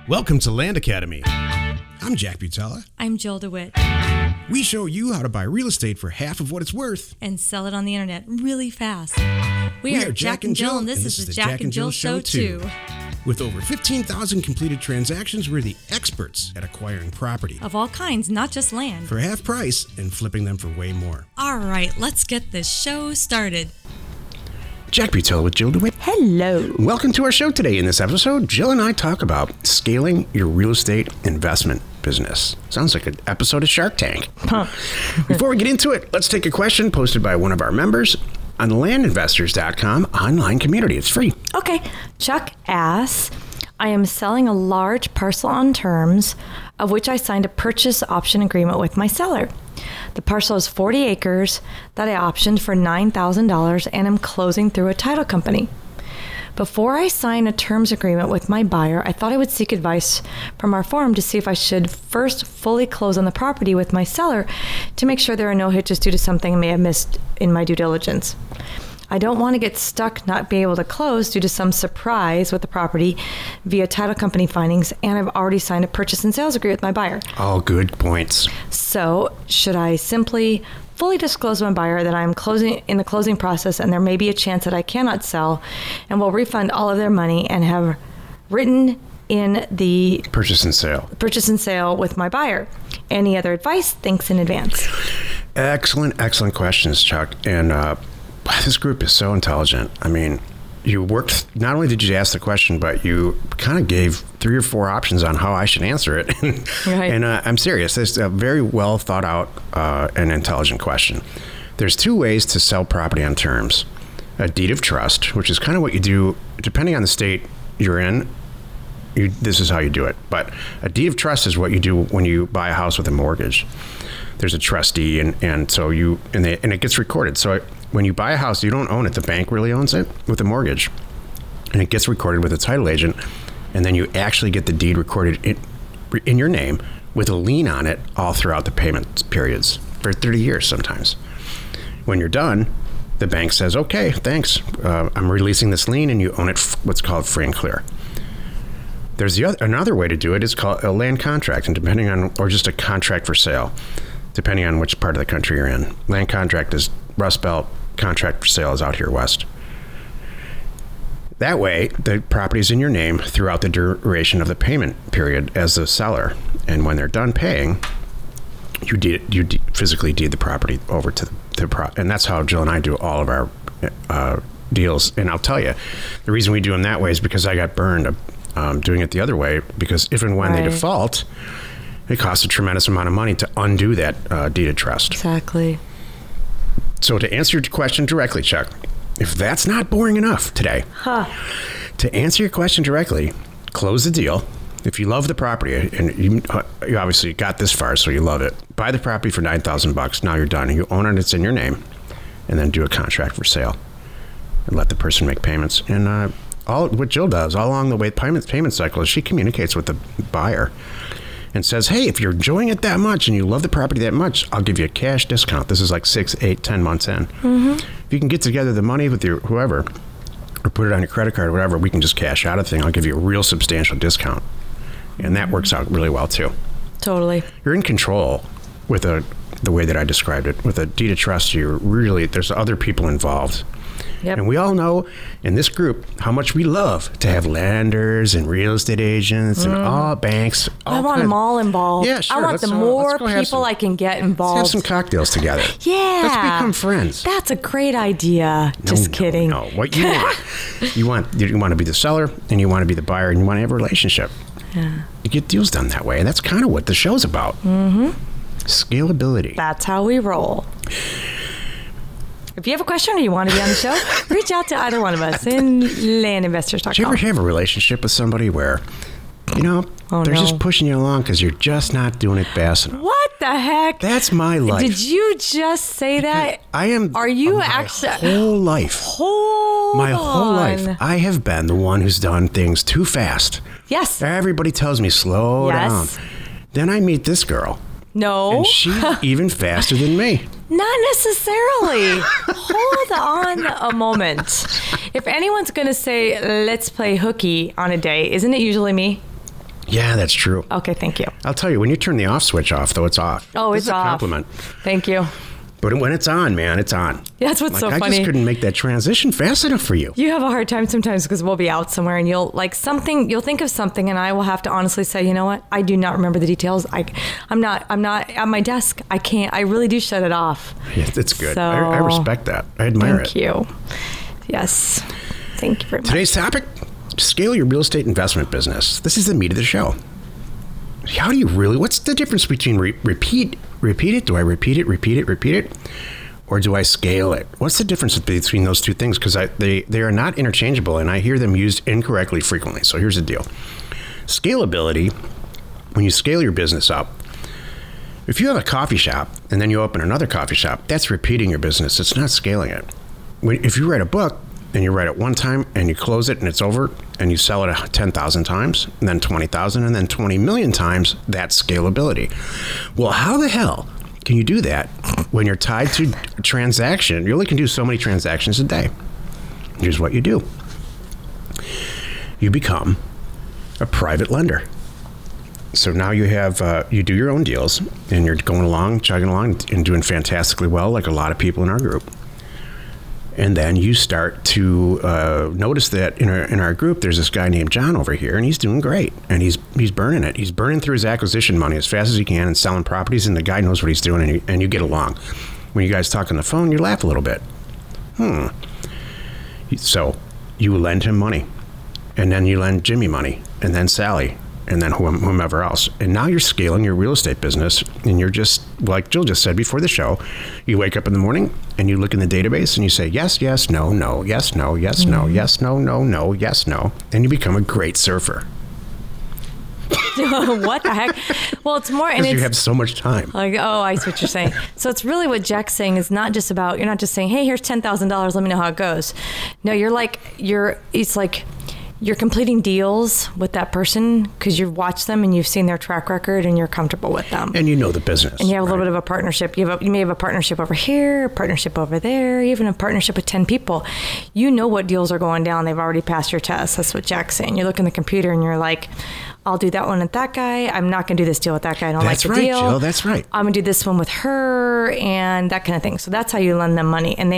Welcome to Land Academy. I'm Jack Butala. I'm Jill DeWitt. We show you how to buy real estate for half of what it's worth. And sell it on the internet really fast. We are Jack and Jill, and this is the Jack and Jill Show 2. With over 15,000 completed transactions, we're the experts at acquiring property. Of all kinds, not just land. For half price and flipping them for way more. All right, let's get this show started. Jack Butala with Jill DeWitt. Hello. Welcome to our show today. In this episode, Jill and I talk about scaling your real estate investment business. Sounds like an episode of Shark Tank. Before we get into it, let's take a question posted by one of our members on landinvestors.com online community. It's free. Okay. Chuck asks, I am selling a large parcel on terms of which I signed a purchase option agreement with my seller. The parcel is 40 acres that I optioned for $9,000 and am closing through a title company. Before I sign a terms agreement with my buyer, I thought I would seek advice from our forum to see if I should first fully close on the property with my seller to make sure there are no hitches due to something I may have missed in my due diligence. I don't want to get stuck not being able to close due to some surprise with the property via title company findings, and I've already signed a purchase and sales agreement with my buyer. All good points. So, should I simply fully disclose to my buyer that I'm closing in the closing process and there may be a chance that I cannot sell and will refund all of their money and have written in the purchase and sale with my buyer? Any other advice? Thanks in advance. Excellent questions, Chuck. And this group is so intelligent. I mean, you worked, not only did you ask the question, but you kind of gave 3 or 4 options on how I should answer it. Right. And I'm serious. It's a very well thought out and intelligent question. There's 2 ways to sell property on terms. A deed of trust, which is kind of what you do, depending on the state you're in, this is how you do it. But a deed of trust is what you do when you buy a house with a mortgage. There's a trustee, and it gets recorded. So when you buy a house, you don't own it. The bank really owns it with a mortgage. And it gets recorded with a title agent. And then you actually get the deed recorded in your name with a lien on it all throughout the payment periods for 30 years sometimes. When you're done, the bank says, okay, thanks. I'm releasing this lien, and you own it what's called free and clear. There's another way to do it. It's called a land contract, and or just a contract for sale, depending on which part of the country you're in. Land contract is Rust Belt. Contract for sale is out here west. That way, the property is in your name throughout the duration of the payment period as the seller. And when they're done paying, you physically deed the property over to and that's how Jill and I do all of our deals. And I'll tell you, the reason we do them that way is because I got burned doing it the other way, because if and when they default, it costs a tremendous amount of money to undo that deed of trust. Exactly. So to answer your question directly, Chuck, if that's not boring enough today, to answer your question directly, close the deal. If you love the property, and you obviously got this far, so you love it, buy the property for $9,000. Now you're done. You own it. It's in your name. And then do a contract for sale and let the person make payments. And all what Jill does all along the way, payment cycle, is she communicates with the buyer and says, hey, if you're enjoying it that much and you love the property that much, I'll give you a cash discount. This is like 6, 8, 10 months in. Mm-hmm. If you can get together the money with your whoever, or put it on your credit card or whatever, we can just cash out a thing. I'll give you a real substantial discount. And that works out really well too. Totally. You're in control with the way that I described it. With a deed of trust, there's other people involved. Yep. And we all know in this group how much we love to have lenders and real estate agents and all banks. I want them all involved. Yeah, sure. I want the more people I can get involved. Let's have some cocktails together. Yeah. Let's become friends. That's a great idea. Just kidding. No. What you want, you want to be the seller and you want to be the buyer and you want to have a relationship. Yeah. You get deals done that way. And that's kind of what the show's about. Mm-hmm. Scalability. That's how we roll. If you have a question or you want to be on the show, reach out to either one of us in landinvestors.com. Do you ever have a relationship with somebody where, they're just pushing you along because you're just not doing it fast enough? What the heck? That's my life. Did you just say that? I am. Are you actually? Whole life. My whole life, I have been the one who's done things too fast. Yes. Everybody tells me, slow down. Then I meet this girl. No. And she's even faster than me. Not necessarily. Hold on a moment. If anyone's going to say, let's play hooky on a day, isn't it usually me? Yeah, that's true. Okay, thank you. I'll tell you, when you turn the off switch off, though, it's off. Oh, This it's is a off. compliment. Thank you. But when it's on, man, it's on. That's what's so I funny. just couldn't make that transition fast enough for you. You have a hard time sometimes because we'll be out somewhere and you'll think of something and I will have to honestly say, you know what? I do not remember the details. I'm not at my desk. I really do shut it off. Yeah, it's good. So, I respect that. I admire it. Thank you. Yes. Thank you very much. Today's topic, scale your real estate investment business. This is the meat of the show. How do you really, what's the difference between repeat it? Do I repeat it? Or do I scale it? What's the difference between those two things? Because they are not interchangeable, and I hear them used incorrectly frequently. So here's the deal. Scalability, when you scale your business up, if you have a coffee shop and then you open another coffee shop, that's repeating your business. It's not scaling it. If you write a book and you write it one time and you close it and it's over and you sell it 10,000 times, and then 20,000 and then 20 million times, that's scalability. Well, how the hell can you do that when you're tied to a transaction? You only can do so many transactions a day. Here's what you do. You become a private lender. So now you have, you do your own deals and you're going along, chugging along and doing fantastically well, like a lot of people in our group. And then you start to notice that in our group, there's this guy named John over here, and he's doing great. And he's burning it. He's burning through his acquisition money as fast as he can and selling properties, and the guy knows what he's doing, and you get along. When you guys talk on the phone, you laugh a little bit. So you lend him money, and then you lend Jimmy money, and then Sally, and then whomever else. And now you're scaling your real estate business, and you're just, like Jill just said before the show, you wake up in the morning and you look in the database and you say, yes, yes, no, no, yes, no, yes, no, yes, no, no, no, yes, no. And you become a great surfer. What the heck? Well, it's more, and Because you have so much time. like, oh, I see what you're saying. So it's really what Jack's saying is not just about, you're not just saying, hey, here's $10,000, let me know how it goes. No, it's like, you're completing deals with that person because you've watched them and you've seen their track record and you're comfortable with them. And you know the business. And you have a little bit of a partnership. You may have a partnership over here, a partnership over there, even a partnership with 10 people. You know what deals are going down. They've already passed your test. That's what Jack's saying. You look in the computer and you're like, I'll do that one with that guy. I'm not going to do this deal with that guy. I don't like the deal. That's right, Jill. That's right. I'm going to do this one with her and that kind of thing. So that's how you lend them money. And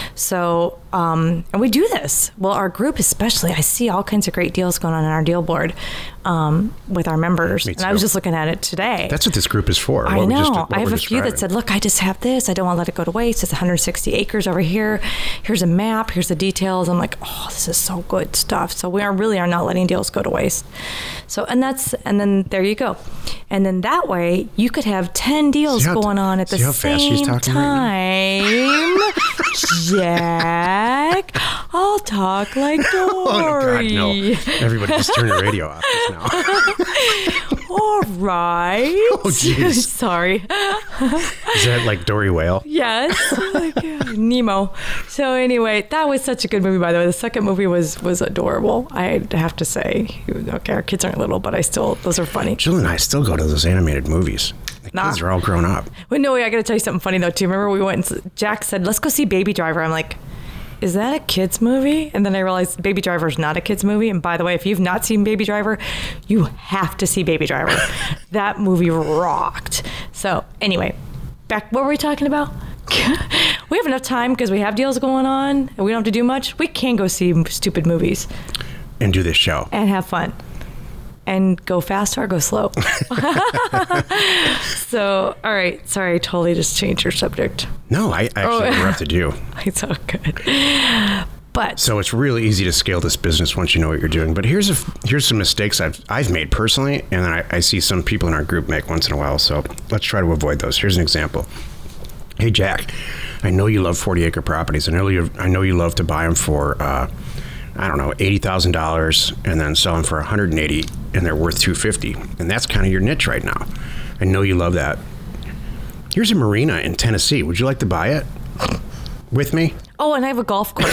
and we do this. Well, our group especially, I see all kinds of great deals going on our deal board with our members. Me And too. I was just looking at it today. That's what this group is for. I what we just- know. what I have we're a few that describing. said, look, I just have this. I don't want to let it go to waste. It's 160 acres over here. Here's a map. Here's the details. I'm like, oh, this is so good stuff. So we really are not letting deals go to waste. So, and then there you go. And then that way you could have 10 deals See how- going on at the see how fast she's same talking right time. Jack, I'll talk like Dory. Oh, God, no. Everybody just turn the radio off just now. All right. Oh, jeez. Sorry. Is that like Dory Whale? Yes, Nemo. So anyway, that was such a good movie. By the way, the second movie was adorable. I have to say. Okay, our kids aren't little, but those are funny. Jill and I still go to those animated movies. The kids are all grown up. Wait, no, I got to tell you something funny though too. Remember we went and Jack said, "Let's go see Baby Driver." I'm like, is that a kid's movie? And then I realized Baby Driver is not a kid's movie. And by the way, if you've not seen Baby Driver, you have to see Baby Driver. That movie rocked. So anyway, back, what were we talking about? We have enough time because we have deals going on and we don't have to do much. We can go see stupid movies And do this show. and have fun and go fast or go slow. So, all right. Sorry, I totally just changed your subject. No, I actually interrupted you. It's all good. But So it's really easy to scale this business once you know what you're doing. But here's some mistakes I've made personally, and then I see some people in our group make once in a while. So let's try to avoid those. Here's an example. Hey, Jack, I know you love 40-acre properties. I know you love to buy them for $80,000 and then sell them for $180,000 and they're worth $250,000. And that's kind of your niche right now. I know you love that. Here's a marina in Tennessee. Would you like to buy it with me? oh, and I have a golf course.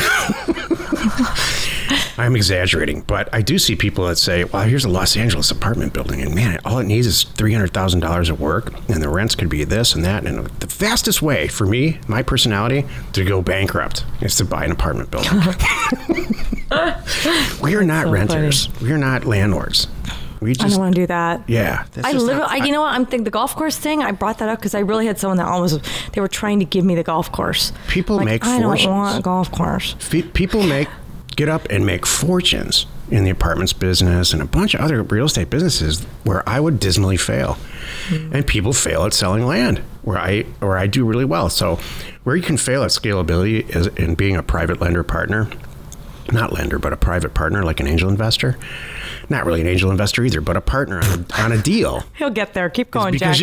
I'm exaggerating, but I do see people that say, well, here's a Los Angeles apartment building, and man, all it needs is $300,000 of work, and the rents could be this and that. And the fastest way for me, my personality, to go bankrupt is to buy an apartment building. We are not so renters. We are not landlords. We just, I don't want to do that. Yeah. You know what? I'm thinking the golf course thing. I brought that up because I really had someone that they were trying to give me the golf course. People make fortunes. I don't want a golf course. People get up and make fortunes in the apartments business and a bunch of other real estate businesses where I would dismally fail. And people fail at selling land where I do really well. So where you can fail at scalability is in being a private lender partner. Not lender, but a private partner like an angel investor. Not really an angel investor either, but a partner on a deal. He'll get there. Keep going, Jack.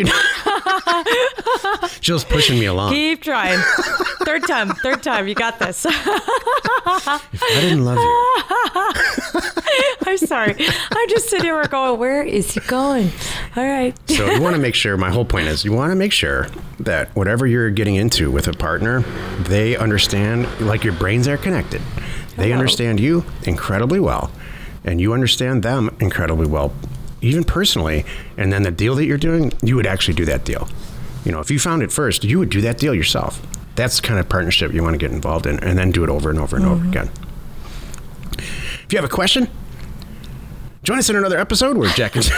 Jill's pushing me along. Keep trying. Third time. You got this. If I didn't love you. I'm sorry. I'm just sitting here going, where is he going? All right. So you want to make sure, my whole point is, you want to make sure that whatever you're getting into with a partner, they understand, like your brains are connected. They understand you incredibly well, and you understand them incredibly well, even personally. And then the deal that you're doing, you would actually do that deal. If you found it first, you would do that deal yourself. That's the kind of partnership you want to get involved in, and then do it over and over and over again. If you have a question, join us in another episode where Jack and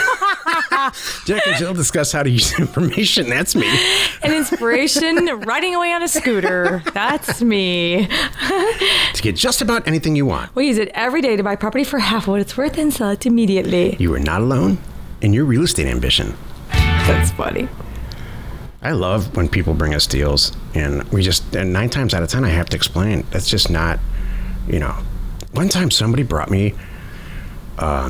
Jill discuss how to use information. That's me. An inspiration, riding away on a scooter. That's me. To get just about anything you want. We use it every day to buy property for half what it's worth and sell it immediately. You are not alone in your real estate ambition. That's funny. I love when people bring us deals, and 9 times out of 10 I have to explain. That's just not, One time somebody brought me a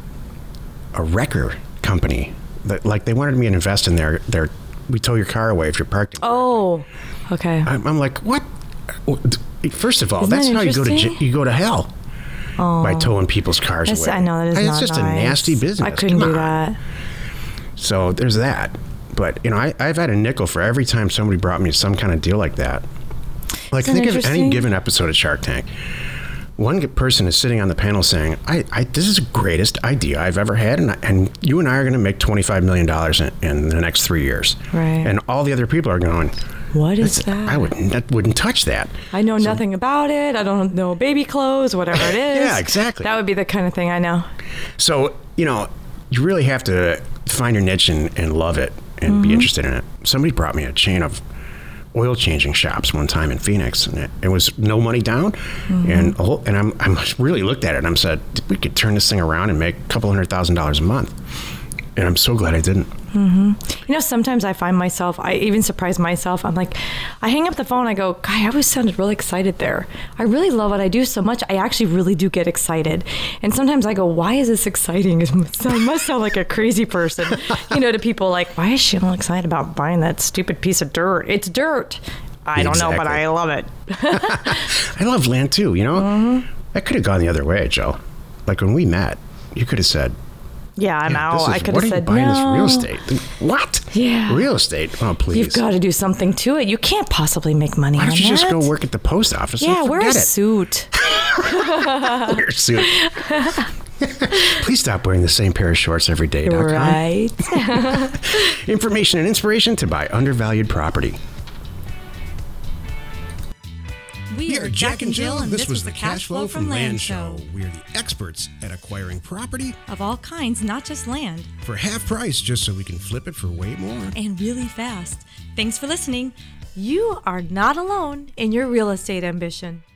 wrecker company that, they wanted me to invest in their we tow your car away if you're parked. Oh, okay. I'm like, what? First of all, Isn't that's that how you go to hell. By towing people's cars away. I know that is not It's just nice. a nasty business. I couldn't do that. So there's that. But I've had a nickel for every time somebody brought me some kind of deal like that. Like, think of any given episode of Shark Tank. One person is sitting on the panel saying, this is the greatest idea I've ever had, and you and I are going to make $25 million in the next 3 years. Right. And all the other people are going, what is that? I wouldn't touch that. I know nothing about it. I don't know baby clothes, whatever it is. Yeah, exactly. That would be the kind of thing I know. So, you really have to find your niche and love it and be interested in it. Somebody brought me a chain of oil changing shops one time in Phoenix, and it was no money down. And I'm really looked at it and I said, we could turn this thing around and make a couple $100,000 a month. And I'm so glad I didn't. Sometimes I find myself, I even surprise myself. I'm like, I hang up the phone. I go, I always sounded really excited there. I really love what I do so much. I actually really do get excited. And sometimes I go, why is this exciting? I must sound like a crazy person, to people like, why is she all excited about buying that stupid piece of dirt? It's dirt. I don't know, but I love it. I love land too, I could have gone the other way, Joe. Like when we met, you could have said, yeah, I'm out. I could have said, no. What are you buying this real estate? What? Yeah. Real estate? Oh, please. You've got to do something to it. You can't possibly make money on that. Why don't you just go work at the post office and forget it? Yeah, wear a suit. Wear a suit. Please stop wearing the same pair of shorts every day. Right. Information and inspiration to buy undervalued property. We are Jack and Jill, and this was the Cash Flow from Land Show. We are the experts at acquiring property of all kinds, not just land. For half price, just so we can flip it for way more. And really fast. Thanks for listening. You are not alone in your real estate ambition.